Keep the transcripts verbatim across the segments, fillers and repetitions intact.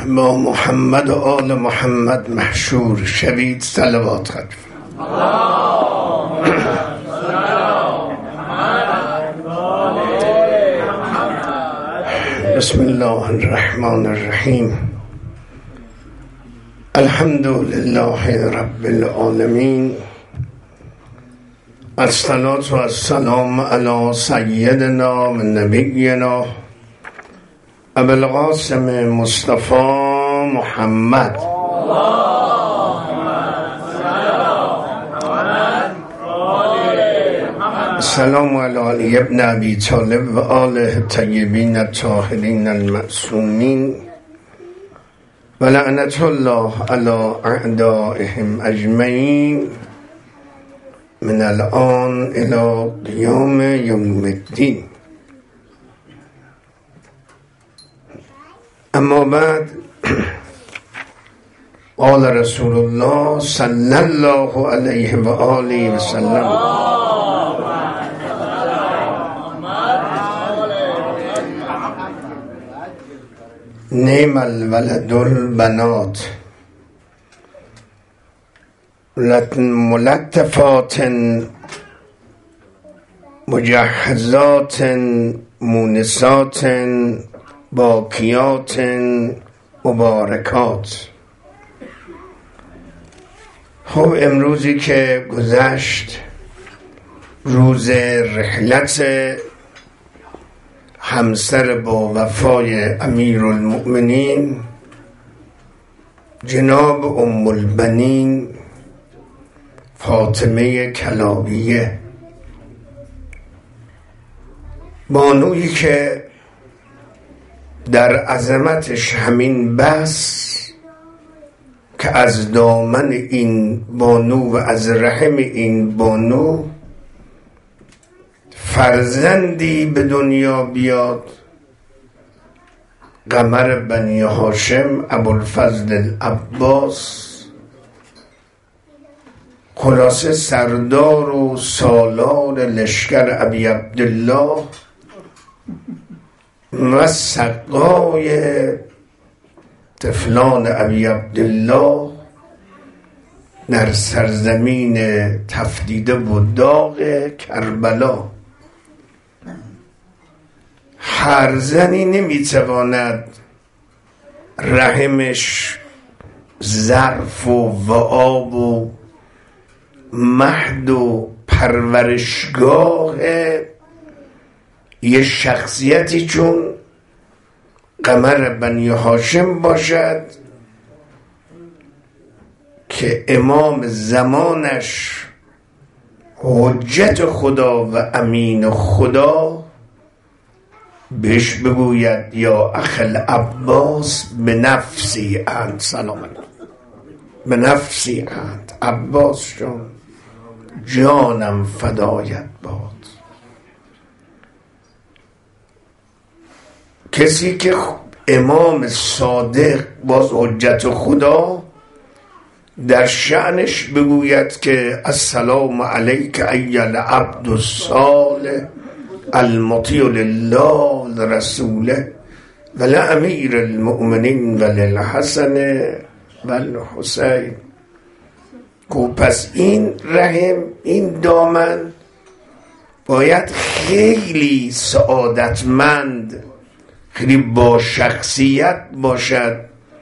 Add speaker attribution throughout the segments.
Speaker 1: با محمد و آل محمد محشور شوید. صلوات خواهد. بسم الله الرحمن الرحیم. الحمد لله رب العالمین. الصلاة و السلام علی سیدنا و نبینا ابو القاسم مصطفی محمد السلام علی علی ابن ابی طالب و آله الطیبین الطاهرین المعصومین و لعنت الله علی اعدائهم اجمعین من الان الى قیام یوم الدین. اما بعد، قال رسول الله صلی الله علیه و آله و سلم: نعم الولد البنات ملطفات مجهزات مونسات باقیات مبارکات. خب امروزی که گذشت، روز رحلت همسر با وفای امیرالمؤمنین جناب ام البنین فاطمه کلابیه، بانویی که در عظمتش همین بس که از دامن این بانو و از رحم این بانو فرزندی به دنیا بیاد، قمر بنی هاشم ابوالفضل العباس، خلاصه سردار و سالار لشکر ابی عبدالله و سقای طفلان ابی عبدالله در سرزمین تفدیده و داغ کربلا. هر زنی نمیتواند رحمش ظرف و وعاب و مهد و پرورشگاه یه شخصیتی چون قمر بنی هاشم باشد که امام زمانش حجت خدا و امین خدا بهش بگوید یا اخل عباس به نفسی انت، سلام علیکم، به نفسی انت، عباس جان جانم فدایت باد. کسی که امام صادق باز حجت خدا در شأنش بگوید که السلام علیک ای العبد الصالح المطیع لله لرسوله و لامیر المؤمنین و للحسن و الحسین. پس این رحم، این دامن باید خیلی سعادتمند، خیلی با شخصیت باشد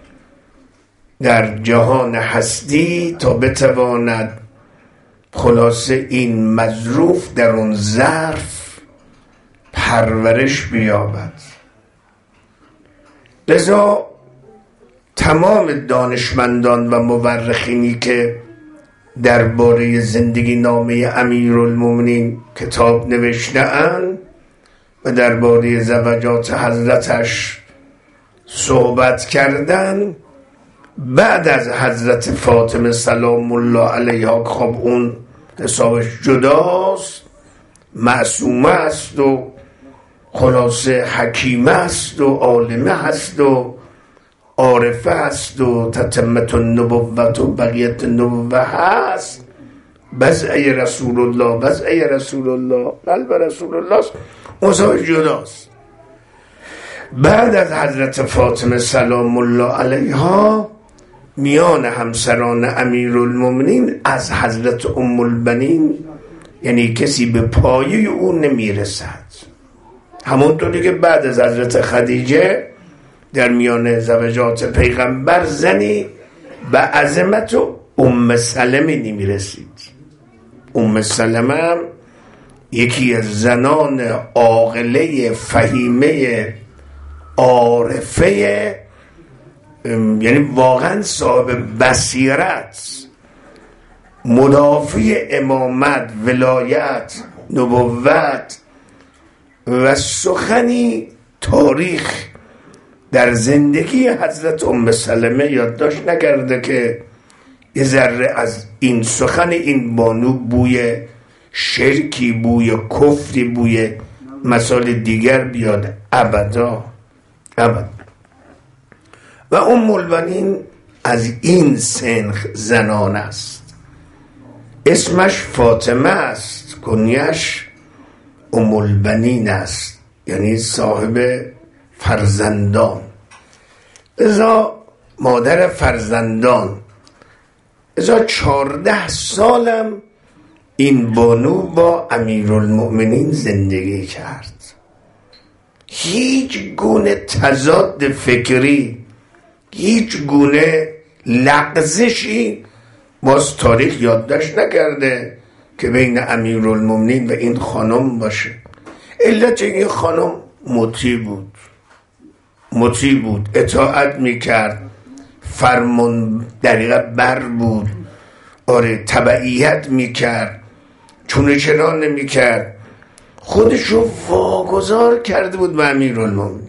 Speaker 1: در جهان هستی تا بتواند خلاصه این مظروف در اون ظرف پرورش بیابد. لذا تمام دانشمندان و مورخینی که درباره زندگی نامه امیرالمؤمنین کتاب نوشته‌اند و درباره زوجات حضرتش صحبت کردن، بعد از حضرت فاطمه سلام الله علیها، خب اون حسابش جداست، معصومه است و خلاصه حکیمه است و عالمه است و عارفه است و تتمت النبوت و بقیت النبوه هست. بس ای رسول الله، بس ای رسول الله، قلب رسول الله است، مصابش جداست. بعد از حضرت فاطمه سلام الله علیها میان همسران امیرالمومنین از حضرت ام البنین یعنی کسی به پایه او نمیرسد. همونطوری که بعد از حضرت خدیجه در میان زوجات پیغمبر زنی به عظمت و ام سلمه نمیرسید. ام سلمه یکی از زنان عاقله فهیمه عارفه، یعنی واقعا صاحب بصیرت، مدافع امامت، ولایت، نبوت و سخنی تاریخ در زندگی حضرت ام سلمه یادداشت نکرده که یه ذره از این سخن این بانو بوی شرکی، بوی کفری، بوی مسائل دیگر بیاد. ابدا ابدا. و ام البنین از این سنخ زنان است. اسمش فاطمه است، کنیش ام البنین است، یعنی صاحب فرزندان، ازا مادر فرزندان. ازا چارده سالم این بانو با امیرالمؤمنین زندگی کرد. هیچ گونه تضاد فکری، هیچ گونه لغزشی باز تاریخ یادداشت نکرده که بین امیرالمؤمنین و این خانم باشه. علت این خانم مطیع بود، مطیع بود، اطاعت میکرد، فرمان دقیقه بر بود، آره تبعیت میکرد، چونه چرا نمیکرد، خودشو واگذار کرده بود به امیرالمؤمنین.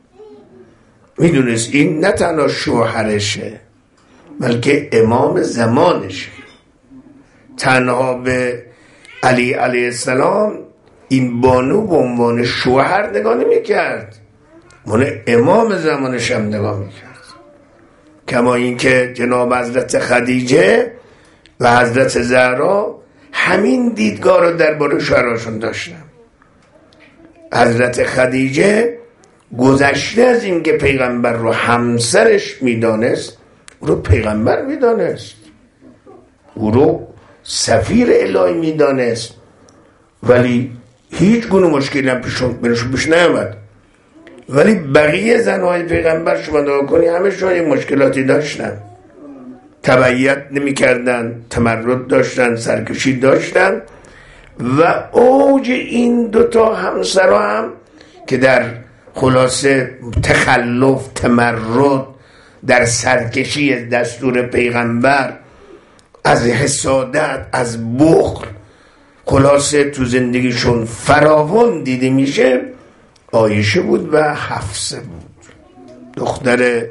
Speaker 1: میدونست این نه تنها شوهرشه بلکه امام زمانشه. تنها به علی علیه السلام این بانو به عنوان شوهر نگاه نمی‌کرد، من امام زمانش هم نگاه می‌کرد. کما اینکه جناب حضرت خدیجه و حضرت زهرا همین دیدگاه رو درباره شوهراشون داشتن. حضرت خدیجه گذشته از این که پیغمبر رو همسرش میدانست، او رو پیغمبر میدانست، او رو سفیر الهی میدانست، ولی هیچ گونه مشکلی هم پیش پیش نیامد. ولی بقیه زنهای پیغمبر شما نگاه کنی همه شما یک مشکلاتی داشتن، تبعیت نمی کردن، تمرد داشتن، سرکشی داشتن. و اوج این دوتا همسرا هم که در خلاصه تخلف، تمرد، در سرکشی دستور پیغمبر، از حسادت، از بخل، خلاصه تو زندگیشون فراوان دیده میشه. عایشه بود و حفصه بود، دختر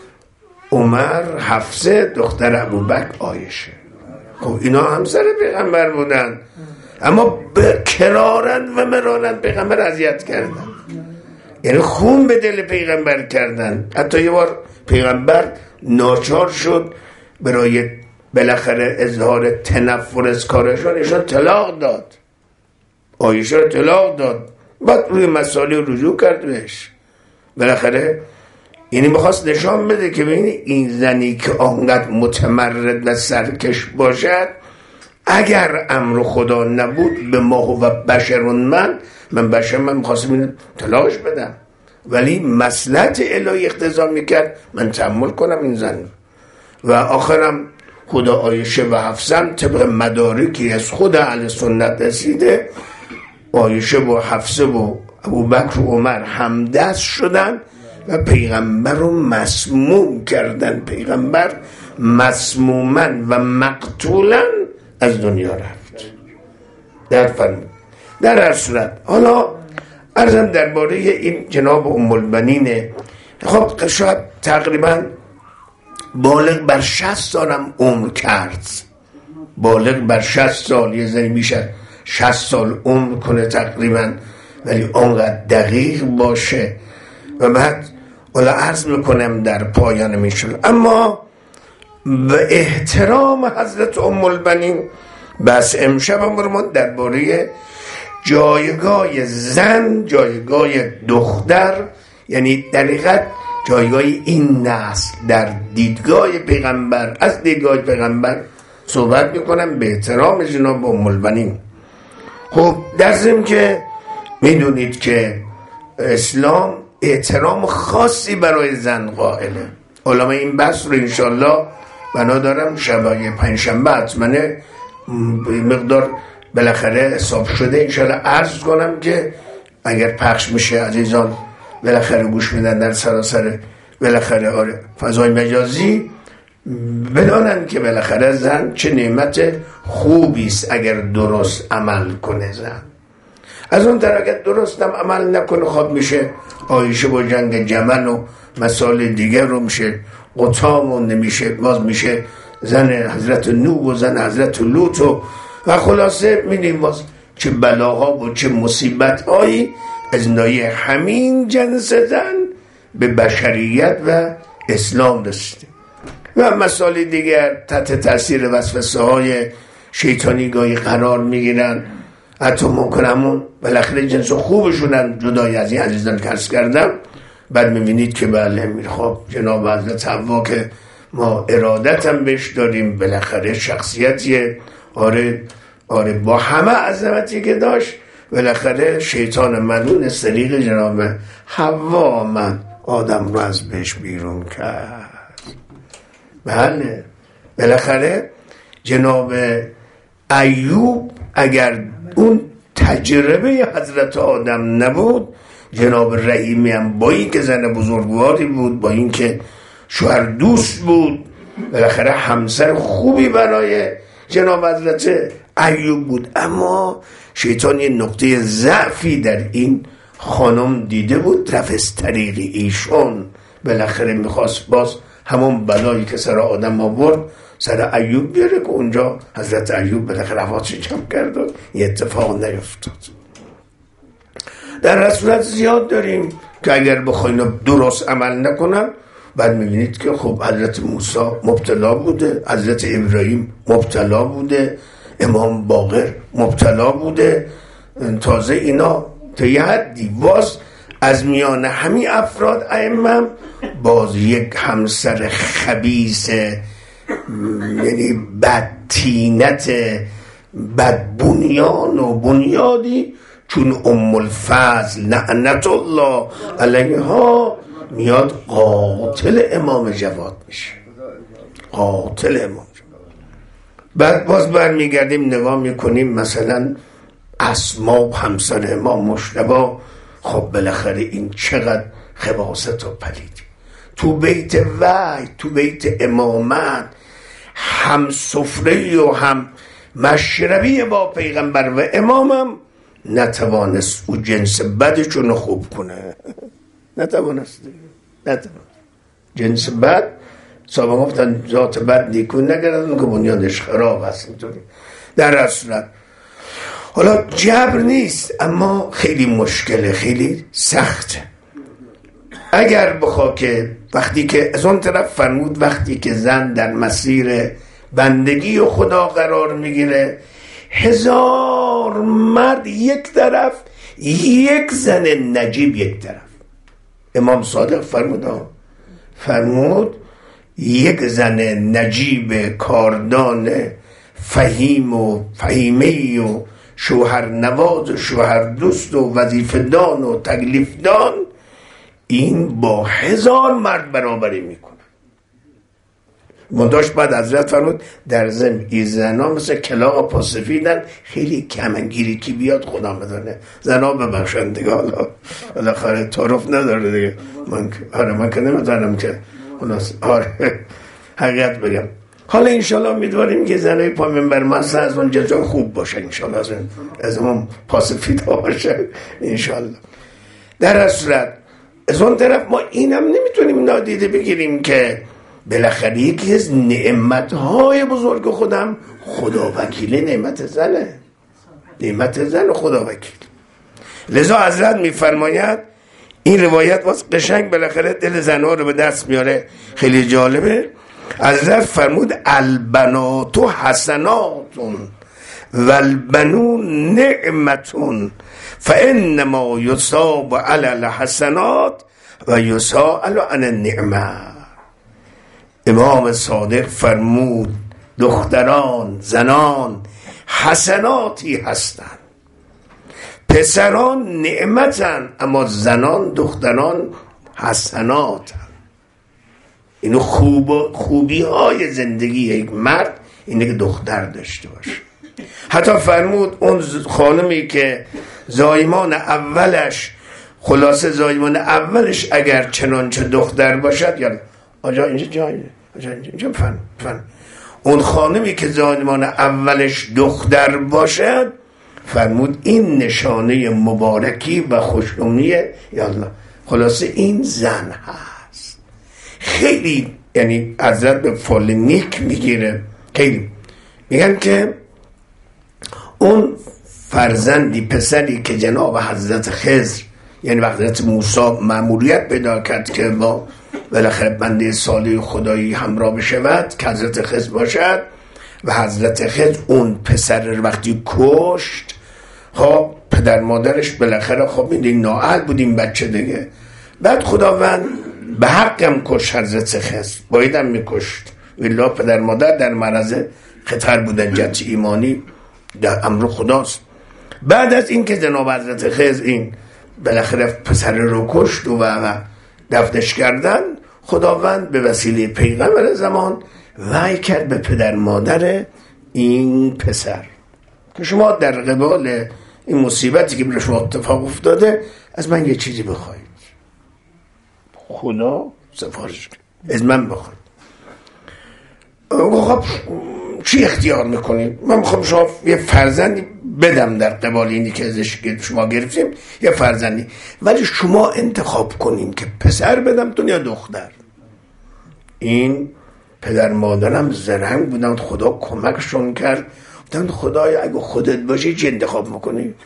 Speaker 1: عمر حفصه، دختر ابوبکر عایشه. خب اینا همسر پیغمبر بودن، اما به کرارن و مرارن پیغمبر اذیت کردن، یعنی خون به دل پیغمبر کردن. حتی یه بار پیغمبر ناچار شد برای بالاخره اظهار تنفر از کارشون ایشون طلاق داد، عایشه رو طلاق داد. بعد روی مسائل رجوع کرد بهش. بالاخره یعنی میخواست نشان بده که ببین این زنی که آنقدر متمرد و سرکش باشد، اگر امر خدا نبود به ما و بشرون من من بشر من میخواستم این طلاقش بدم، ولی مصلحت الهی اقتضا میکرد من تحمل کنم این زن. و آخرم خدا عایشه و حفصه طبق مدارکی از خود اهل سنت رسیده، عایشه و حفصه و ابوبکر و عمر همدست شدن و پیغمبر رو مسموم کردن. پیغمبر مسمومن و مقتولن از دنیا رفت. در فرمود در هر صورت حالا عرضم درباره این جناب ام البنینه. خب شاید تقریبا بالغ بر شصت سالم عمر کرد، بالغ بر شصت سال، یه زنی میشه شصت سال عمر کنه تقریبا، ولی اونقدر دقیق باشه. و بعد حالا عرض میکنم در پایان میشل. اما به احترام حضرت ام البنین بس امشب امرمان درباره جایگاه زن، جایگاه دختر یعنی در حقیقت جایگاه این نسل در دیدگاه پیغمبر، از دیدگاه پیغمبر صحبت میکنم به احترام جناب ام البنین. خب در ضمن که میدونید که اسلام احترام خاصی برای زن قائله. علما این بحث رو انشالله بنا دارم شبای پنجشنبه حتما مقدار بالاخره حساب شده انشالله عرض کنم که اگر پخش میشه عزیزان بالاخره گوش میدن در سراسر بالاخره آره فضای مجازی، بدانن که بالاخره زن چه نعمت خوبی است اگر درست عمل کنه زن. از اون طرف اگر درست هم عمل نکنه خواب میشه عایشه با جنگ جمل و مسائل دیگر رو میشه قطام و نمیشه باز میشه زن حضرت نوح و زن حضرت لوط و و خلاصه میدیم باز چه بلاها و چه مصیبت هایی از نایه همین جنس زن به بشریت و اسلام رسیده و مسائل دیگر تحت تاثیر وسوسه های شیطانی گاهی قرار میگیرن. حتی ممکن همون بالاخره جنس خوبشونن جدای از این عزیزان که عرض کردم. بعد میبینید که بله میخواب جناب حضرت حوا که ما ارادت هم بهش داریم بالاخره شخصیتیه آره آره با همه عظمتی که داشت بالاخره شیطان ملعون سریق جناب حوا آمد آدم رو از بهش بیرون کرد. بله بالاخره جناب ایوب اگر اون تجربه حضرت آدم نبود، جناب رحیمی هم با این که زن بزرگواری بود، با این که شوهر دوست بود، بالاخره همسر خوبی برای جناب حضرت ایوب بود، اما شیطان یه نقطه ضعفی در این خانم دیده بود، رفت از طریق ایشون بالاخره میخواست باز همون بلایی که سر آدم آورد سر ایوب بیاره که اونجا حضرت ایوب بالاخره حواسش جمع کرد و یه اتفاق نیفتاد. در صورت زیاد داریم که اگر بخواین درست عمل نکنن بعد میبینید که خب حضرت موسی مبتلا بوده، حضرت ابراهیم مبتلا بوده، امام باقر مبتلا بوده، تازه اینا تا یه حدی باز از میان همین افراد ائمه باز یک همسر خبیث یعنی بدتینت بدبنیان و بنیادی چون ام الفضل لعنت الله علیها میاد قاتل امام جواد میشه، قاتل امام جواد. بعد باز برمیگردیم نگاه میکنیم مثلا اسما و همسر امام مجتبی، خب بالاخره این چقدر خباثت و پلیدی تو بیت وحی، تو بیت امامت، هم سفره و هم مشربی با پیغمبر و امامم نتوانست او جنس بدشون خوب کنه، نتوانست نتوانست جنس بد صاحب گفتن ذات بد نیکو نگردن که بنیادش خراب است. اینطوری در اصلت حالا جبر نیست اما خیلی مشکله، خیلی سخته. اگر بخوا که وقتی که از اون طرف فرمود وقتی که زن در مسیر بندگی و خدا قرار میگیره هزار مرد یک طرف یک زن نجیب یک طرف. امام صادق فرمود فرمود یک زن نجیب کاردان فهیم و فهیمی و شوهر نواز و شوهر دوست و وظیفه دان و تکلیف دان این با هزار مرد برابری میکنه. منداش بعد حضرت فرمود در ضمن این زنا مثل کلاغ پاسفیدن خیلی کمنگیری کی بیاد خدا بدانه. زنا ببخشن دیگه حالا بالاخره تعارف نداره دیگه. من آره من که نمیدونم که خلاص آره حقیقت بگم. حالا انشالله امیدواریم که زنای پا منبر مصر از اون جزا خوب باشه انشالله، از اون از اون پاسفیدا باشه انشالله. در اصل از اون طرف ما اینم نمیتونیم نادیده بگیریم که بالاخره یکی از نعمتهای بزرگ خودم خدا وکیل نعمت زنه، نعمت زن خدا وکیل. لذا حضرت میفرماید این روایت واس قشنگ بالاخره دل زنها رو به دست میاره، خیلی جالبه. حضرت فرمود البنات حسناتون والبنون نعمتون فانما یصاب علی الحسنات و یسأل عن النعمه. امام صادق فرمود دختران زنان حسناتی هستند، پسران نعمتن اما زنان دختران حسناتن. اینو خوب خوبی های زندگی یک مرد اینه که دختر داشته باشه. حتی فرمود اون خانمی که زایمان اولش خلاصه زایمان اولش اگر چنانچه دختر باشد، یا آجا اینجا جایه آجا اینجا فن فن اون خانمی که زایمان اولش دختر باشد، فرمود این نشانه مبارکی و خوشنامیه یا الله. خلاصه این زن هست. خیلی یعنی حضرت به فالنیک میگیره، خیلی میگن که اون فرزندی پسری که جناب حضرت خضر یعنی حضرت موسی مأموریت پیدا کرد که با بالاخره بنده صالح خدایی همراه بشود که حضرت خضر باشد و حضرت خضر اون پسر وقتی کشت، خب پدر مادرش بالاخره خب میدین نااهل بودیم بچه دیگه، بعد خداوند به حقم کشت حضرت خضر، بایدم میکشت والله پدر مادر در معرض خطر بودن، جد ایمانی در امر خداست. بعد از این که جناب حضرت خضر این بالاخره پسر رو کشت و دفنش کردن، خداوند به وسیله پیغمبر زمان وحی کرد به پدر مادر این پسر که شما در قبال این مصیبتی که به شما اتفاق افتاده از من یه چیزی بخواید. خدا سفارش کرد از من بخواید. خب چی اختیار میکنید؟ من میخوام شما یه فرزندی بدم در قبال اینی که ازش شما گرفتیم، یه فرزندی، ولی شما انتخاب کنین که پسر بدمتون یا دختر. این پدر مادرم زرنگ بودن، خدا کمکشون کرد، گفتن خدایا اگه خودت باشی چی انتخاب میکنی؟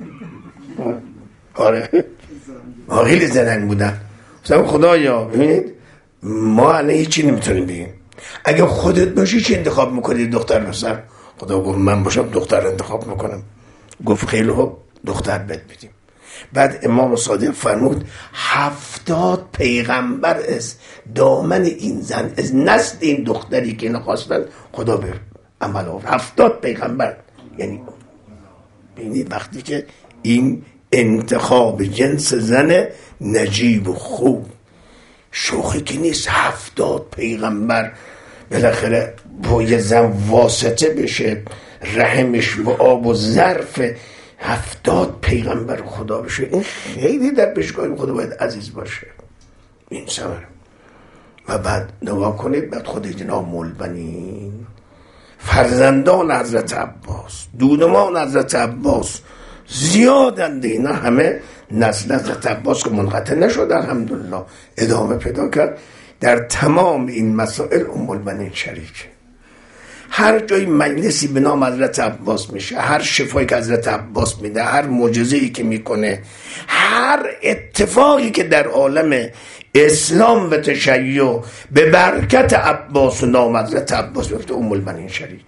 Speaker 1: آره خیلی زرنگ بودن، گفتن خدایا ببینید ما الان هیچی نمیتونیم بگیم، اگه خودت باشی چی انتخاب میکنی دختر پسر؟ خدا گفت من باشم دختر انتخاب میکنم. گفت خیلی خوب دختر بد بدیم. بعد امام صادق فرمود هفتاد پیغمبر از دامن این زن از نسل این دختری که نخواستن خدا به عمل آورد. هفتاد پیغمبر، یعنی ببینید وقتی که این انتخاب جنس زن نجیب و خوب شوخی که نیست، هفتاد پیغمبر بالاخره با یه زن واسطه بشه، رحمش و آب و ظرف هفتاد پیغمبر خدا بشه، این خیلی در پیشگاه خدا باید عزیز باشه این سمر. و بعد نگاه کنید بعد خود جناب مولبنین فرزندان حضرت عباس، دودمان حضرت عباس زیادند، اینا همه نسل حضرت عباس که منقطع نشد الحمدلله ادامه پیدا کرد. در تمام این مسائل ام البنین شریکه. هر جای مجلسی به نام حضرت عباس میشه، هر شفایی که حضرت عباس میده، هر معجزه‌ای که میکنه، هر اتفاقی که در عالم اسلام و تشیع به برکت عباس و نام حضرت عباس میفته، ام البنین شریک.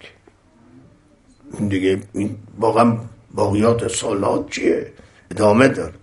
Speaker 1: این دیگه این واقعا باقیات سالات چیه؟ ادامه دار.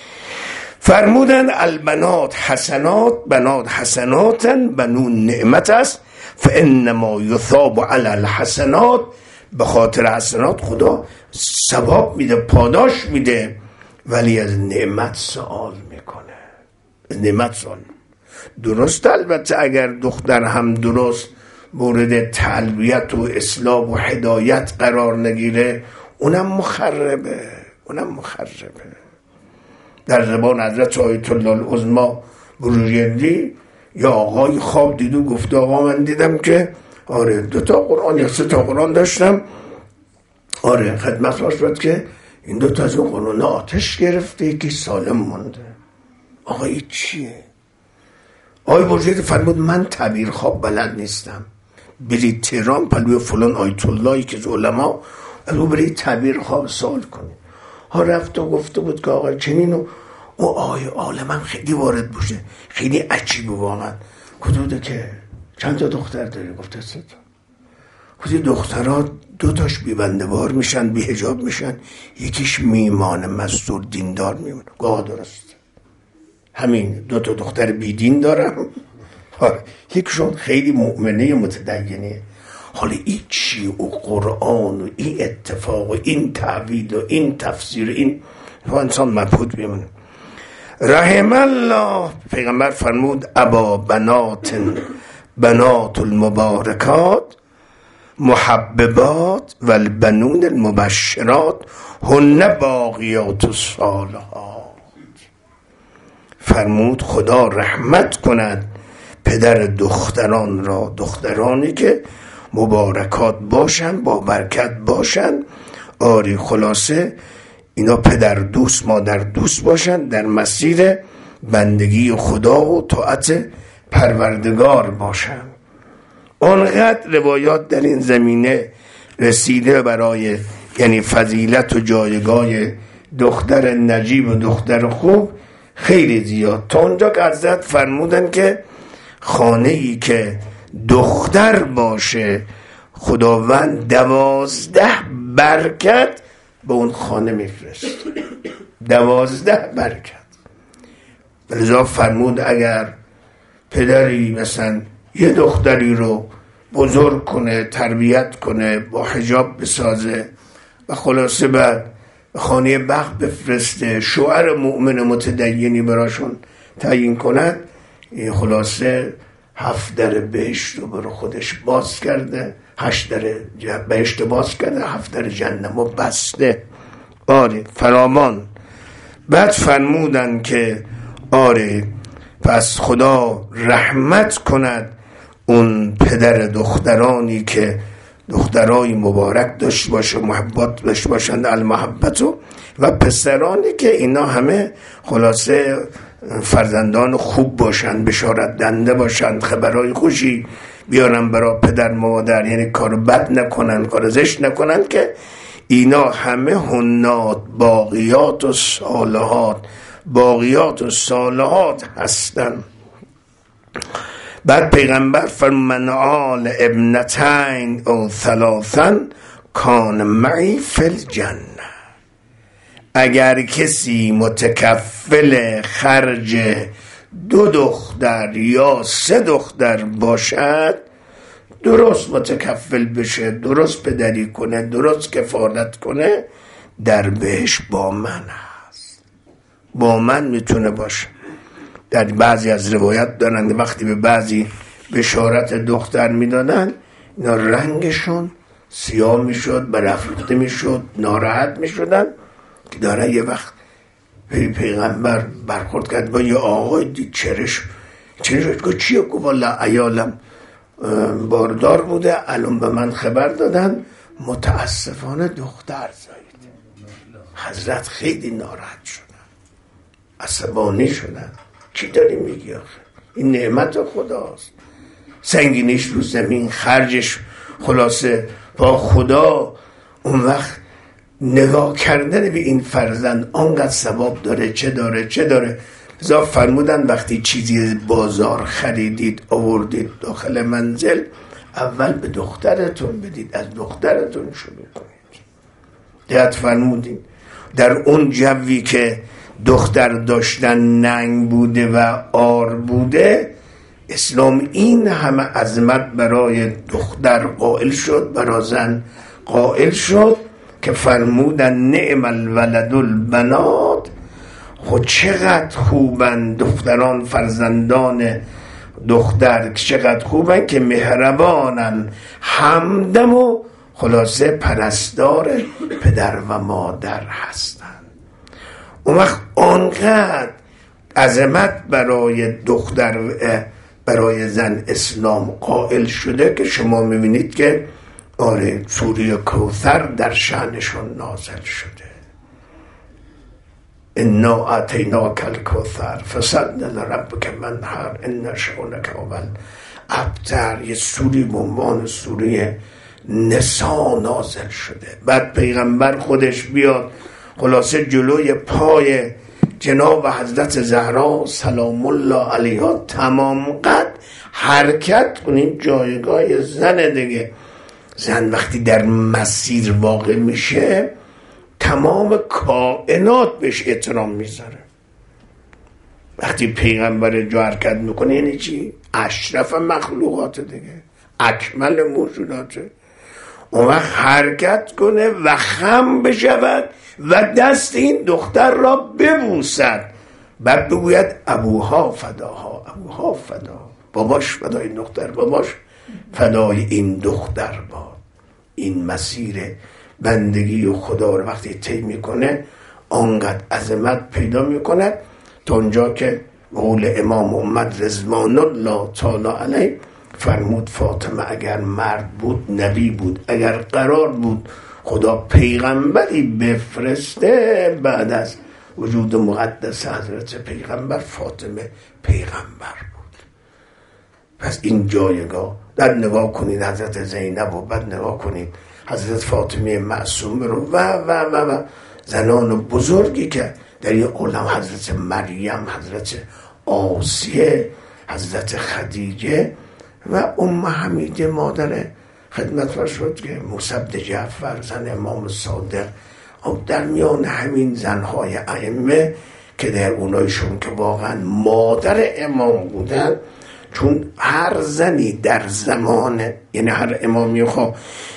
Speaker 1: فرمودن البنات حسنات، بنات حسناتن، بنون نعمت است، فانما یثاب علی الحسنات، به خاطر حسنات خدا ثواب میده، پاداش میده، ولی از نعمت سوال میکنه، از نعمت سوال. درست البته اگر دختر هم درست مورد تربیت و اصلاح و هدایت قرار نگیره اونم مخربه، اونم مخربه. در زبان حضرت آیت الله العظمی بروجردی یا آقای خواب دید و گفت آقا من دیدم که آره دو تا قرآن یا سه تا قرآن داشتم، آره خدمت راش بود که این دو تا از اون قرآن آتش گرفته یکی سالم مونده. آقا این چیه؟ آقای بروجردی فرمود من تعبیر خواب بلد نیستم، برید تهران پلوی فلان آیت اللهی که از علما رو برید تعبیر خواب سوال کنید. ها رفت و گفته بود که آقا چنین و او آقای عالمم خیلی وارد بوشه، خیلی عجیبه واقعا. گفته که چند تا دختر داری؟ گفته سه تا. گفته دخترها دو تاش بی بنده بار میشن، بی حجاب میشن، یکیش میمان مستور دیندار میمونه. گاه درست همین دو تا دختر بیدین دارم، یکشون خیلی مؤمنه متدینه، حالا این چی و قرآن و این اتفاق و این تعبیل و این تفسیر، این انسان مبهوت بیمونه. رحم الله، پیغمبر فرمود ابا بنات بنات المبارکات محببات و البنون المبشرات هن باقیات الصالحات. فرمود خدا رحمت کند پدر دختران را، دخترانی که مبارکات باشن، با برکت باشن. آری خلاصه اینا پدر دوست مادر دوست باشن، در مسیر بندگی خدا و طاعت پروردگار باشن. اونقدر روایات در این زمینه رسیده برای یعنی فضیلت و جایگاه دختر نجیب و دختر خوب خیلی زیاد، تا اونجا که حضرت فرمودن که خانه ای که دختر باشه خداوند دوازده برکت به اون خانه میفرست، دوازده برکت. لذا فرمود اگر پدری مثلا یه دختری رو بزرگ کنه، تربیت کنه، با حجاب بسازه و خلاصه بعد خانه بخت بفرسته، شوهر مؤمن متدینی براشون تعیین کند، این خلاصه هفت در بهشت رو برای خودش باز کرده، هشت در بهشت باز کرده، هفت در جهنم رو بسته. آره فرامان. بعد فرمودن که آره پس خدا رحمت کند اون پدر دخترانی که دخترای مبارک داشت باشه، محبت داشت باشند، المحبتو، و پسرانی که اینا همه خلاصه فرزندان خوب باشند، بشارت دنده باشند، خبرای خوشی بیارن برای پدر مادر، یعنی کار بد نکنن، کار زشت نکنن، که اینا همه هنات باقیات و صالحات، باقیات و صالحات هستن. بعد پیغمبر فرمود من آل ابنتین او ثلاثا کان معی فی الجنه. اگر کسی متکفل خرج دو دختر یا سه دختر باشد، درست متکفل بشه، درست پدری کنه، درست کفالت کنه، در بهش با من هست، با من میتونه باشه. در بعضی از روایت دارن وقتی به بعضی بشارت دختر میدادن، اینا رنگشون سیاه میشد، برافروخته میشد، ناراحت میشدن، که داره یه وقت پیغمبر برخورد کرد با یه آقای دید چرش چرش گفت چیه؟ گفت والا عیالم باردار بوده، الان به من خبر دادن متاسفانه دختر زایید. حضرت خیلی ناراحت شدن، عصبانی شدن. چی داری میگی آخه؟ این نعمت خداست، سنگینیش رو زمین، خرجش خلاصه با خدا. اون وقت نگاه کردن به این فرزند آنقدر ثواب داره، چه داره چه داره. لذا فرمودن وقتی چیزی بازار خریدید آوردید داخل منزل، اول به دخترتون بدید، از دخترتون شروع کنید. دیت فرمودین در اون جوی که دختر داشتن ننگ بوده و آر بوده، اسلام این همه عظمت برای دختر قائل شد، برای زن قائل شد، که فرمودن نعم الولد البنات. خود چقدر خوبن دختران، فرزندان دختر چقدر خوبن که مهربانن، همدم و خلاصه پرستار پدر و مادر هستن. اون وقت آنقدر عظمت برای دختر برای زن اسلام قائل شده که شما میبینید که آره سوره کوثر در شأنشون نازل شده. انا اعطیناک الکوثر فصل لربک منحر ان شانک هو الابتر. یه سوره به عنوان سوره نساء نازل شده. بعد پیغمبر خودش بیاد خلاصه جلوی پای جناب حضرت زهرا سلام الله علیها تمام قد حرکت کنید، جایگاه زن دیگه. زن وقتی در مسیر واقع میشه تمام کائنات بهش احترام میذاره. وقتی پیغمبر جا حرکت میکنه یعنی چی؟ اشرف مخلوقات دیگه، اکمل موجوداته. اون وقت حرکت کنه و خم بشود و دست این دختر را ببوسد، بعد بگوید ابوها فداها، ابوها فدا، باباش فدای این دختر، باباش فدای این دختر باد. این مسیر بندگی و خدا رو وقتی طی میکنه آنقدر عظمت پیدا میکنه تا اونجا که قول امام محمد رضوان الله تعالی علیه فرمود فاطمه اگر مرد بود نبی بود، اگر قرار بود خدا پیغمبری بفرسته بعد از وجود مقدس حضرت پیغمبر فاطمه پیغمبر بود. پس این جایگاه در نگاه کنید حضرت زینب و بعد نگاه کنید حضرت فاطمه معصومه رو و و و و زنان بزرگی که در این عالم، حضرت مریم، حضرت آسیه، حضرت خدیجه و ام حمیده مادر خدمت فرش شد که موسی بن جعفر زن امام صادق، در میان همین زنهای ائمه که در اونایشون که واقعا مادر امام بودن، چون هر زنی در زمان، یعنی هر امامی خواه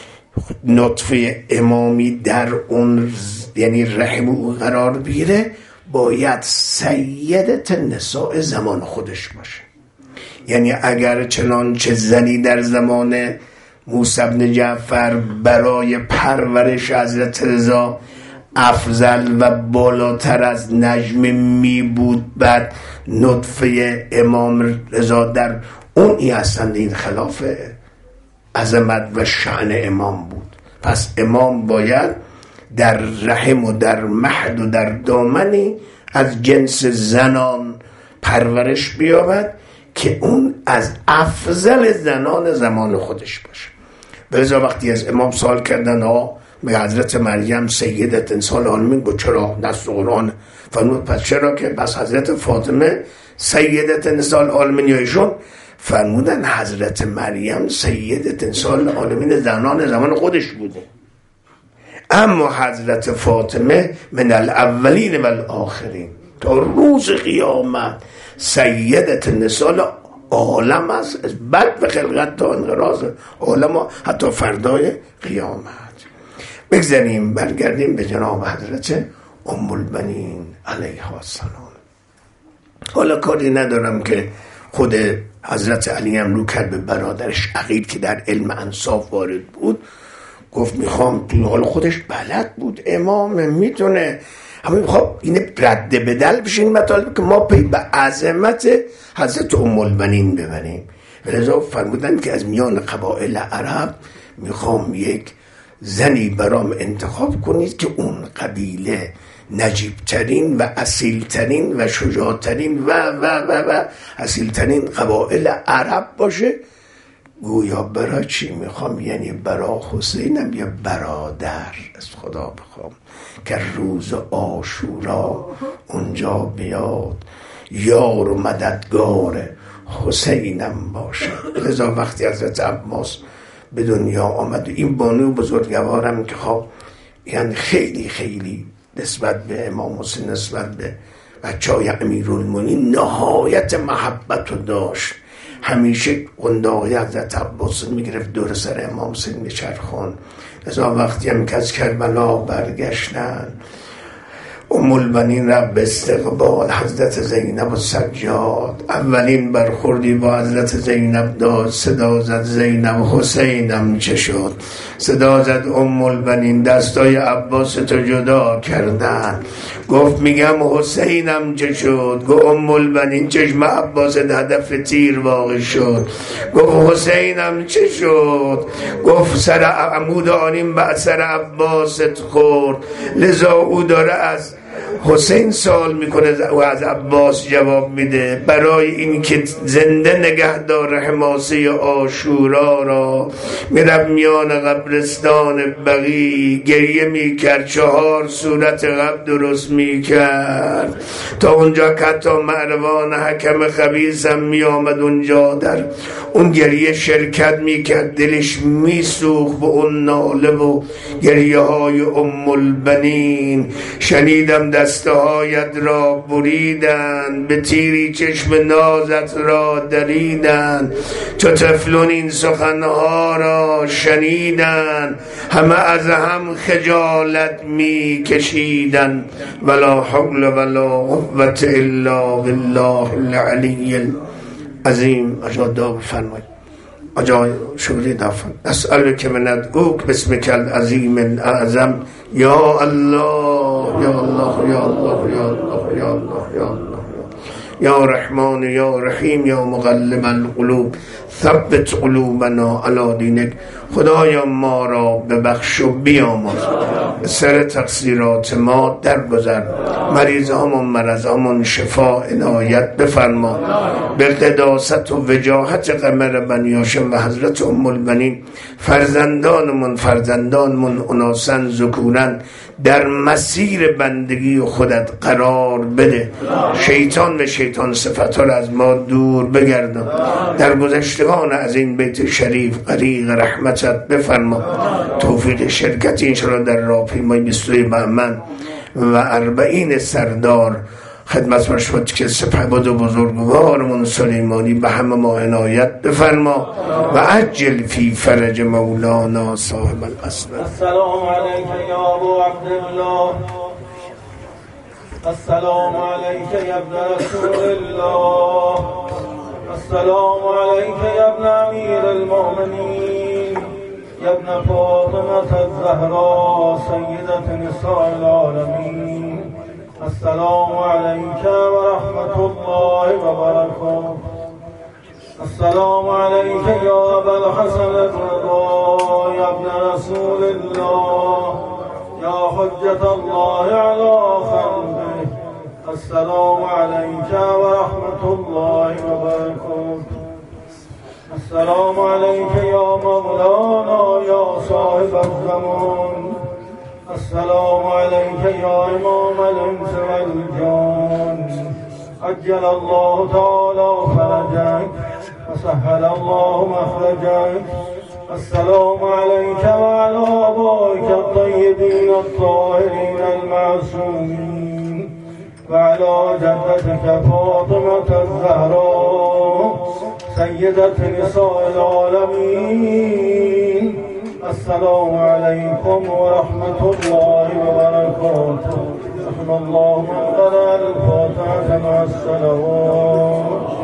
Speaker 1: نطفه امامی در اون یعنی رحم او قرار بگیره باید سیدت نساء زمان خودش باشه. یعنی اگر چنانچه زنی در زمان موسی بن جعفر برای پرورش حضرت رضا افضل و بالاتر از نجم می بود، بعد نطفه امام رضا در اون ای هستند، این خلاف عظمت و شأن امام بود. پس امام باید در رحم و در مهد و در دامنی از جنس زنان پرورش بیابد که اون از افضل زنان زمان خودش باشه. بلذا وقتی از امام سوال کردن ها به حضرت مریم سیدت انسان عالمین بود، چرا نص قرآن فرمود پس چرا که بس حضرت فاطمه سیدت انسان عالمین یا ایشون؟ فرمودن حضرت مریم سیدت انسان عالمین زنان زمان خودش بوده، اما حضرت فاطمه من الاولین و الاخرین تا روز قیامت سیدت نسال عالم است، بعد به خلقت تا انقراض عالم حتی فردای قیامت. بگذاریم برگردیم به جناب حضرت ام البنین علیها السلام. حالا کاری ندارم که خود حضرت علی هم رو کرد به برادرش عقیل که در علم انصاف وارد بود، گفت میخوام تو حال خودش بلد بود امام میتونه همه میخوام اینه رد بدل بشین مطالب که ما پی به عظمت حضرت ام البنین ببریم. ولذا فرمودن که از میان قبایل عرب میخوام یک زنی برام انتخاب کنید که اون قبیله نجیبترین و اصیلترین و شجاعترین و و و و اصیلترین قبایل عرب باشه. گویا برای چی میخوام؟ یعنی برای حسینم یه برادر از خدا بخوام که روز عاشورا اونجا بیاد یار و مددگار حسینم باشه. لذا وقتی حضرت عباس به دنیا آمد این بانو بزرگوارم که خب یعنی خیلی خیلی نسبت به امام حسین، نسبت به بچهای امیرالمومنین نهایت محبت رو داشت. همیشه قنداقی حضرت عباس میگرفت دور سر امام حسین میچرخون. لذا وقتی هم که از کربلا برگشتن ام البنین را به استقبال حضرت زینب و سجاد اولین برخوردی با حضرت زینب داد، صدا زد زینب حسینم چه شد؟ صدا زد ام البنین دستای عباس تو جدا کردن. گفت میگم حسینم چه شد؟ گفت ام البنین چشم عباس هدف تیر واقع شد. گفت حسینم چه شد؟ گفت سر عمود آنیم بعد سر عباست خورد. لذا او داره از حسین سوال میکنه و از عباس جواب میده برای این که زنده نگه داره حماسه عاشورا را. میرفت میان قبرستان بقی گریه میکرد، چهار صورت قبر درست میکرد تا اونجا که حتی مروان حکم خبیث هم میامد اونجا در اون گریه شرکت میکرد، دلش میسوخت به اون ناله و گریه های ام البنین. شنیدم دست دسته هایت را بریدند، به تیری چشم نازت را دریدند. چو طفلون این سخنها را شنیدند، همه از هم خجالت می کشیدند. ولا حول ولا قوة الا بالله العلی العظیم. اجا دعا بفرمایید. اجا شکری دفن اسألک من ادعوک باسمک العظیم الاعظم یا الله یا الله یا الله یا الله یا الله یا الله یا رحمان یا رحیم یا مقلب القلوب ثبت قلوبنا علی دینک. خدایا ما را ببخش و بیامرز، سر تقصیرات ما درگذر، مریضامون مرضامون شفا عنایت بفرما. به قداست و وجاهت قمر بنی هاشم و حضرت ام البنین فرزندانمون فرزندانمون اناسن ذکورن در مسیر بندگی خودت قرار بده. شیطان و شیطان صفتها را از ما دور بگردان. در گذشتگان از این بیت شریف غریق رحمتت بفرما. توفیق شرکت انشاءالله در راهپیمایی بیستوی بهمن و اربعین سردار خدمت مرشد که سپهبد و بزرگوارمون سلیمانی به همه ما عنایت بفرما و عجل فی فرج مولانا صاحب الاسم.
Speaker 2: السلام علیک یا ابو عبدالله، السلام علیک یا ابن رسول الله، السلام علیک یا ابن امیر المؤمنین، یا ابن فاطمة الزهراء سیدة نساء العالمین. السلام علیک و رحمت الله و برکاته. السلام علیک یا ابا الحسن الرضا، یا ابن رسول الله، یا حجة الله علی خلقه. السلام علیک و رحمت الله و برکاته. السلام علیک یا مولانا یا صاحب الزمان. السلام علیک یا امام الانس والجان. عجل الله تعالی فرجک و سهل الله مخرجک. السلام علیک و علی آبائک الطیبین الطاهرین المعصومین و علی جدتک فاطمة الزهراء سیدة نساء العالمین. السلام علیکم و رحمت الله و برکاته. رحم الله من قرأ الفاتحة مع الصلوات.